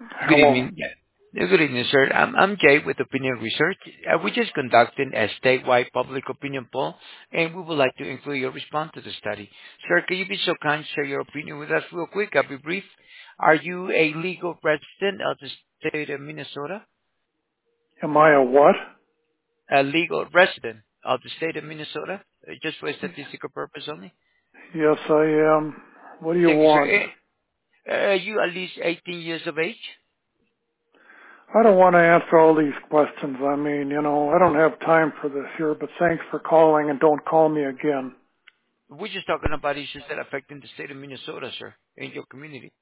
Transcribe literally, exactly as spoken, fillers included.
Good Hello. evening. Yeah. Good evening, sir. I'm I'm Jay with Opinion Research. Uh, We're just conducting a statewide public opinion poll, and we would like to include your response to the study. Sir, can you be so kind to share your opinion with us real quick? I'll be brief. Are you a legal resident of the state of Minnesota? Am I a what? A legal resident of the state of Minnesota? Uh, Just for statistical purpose only? Yes, I am. What do you Thank you, sir. want? Eh, uh, Are you at least eighteen years of age? I don't want to answer all these questions. I mean, you know, I don't have time for this here, but thanks for calling and don't call me again. We're just talking about issues that are affecting the state of Minnesota, sir, and your community.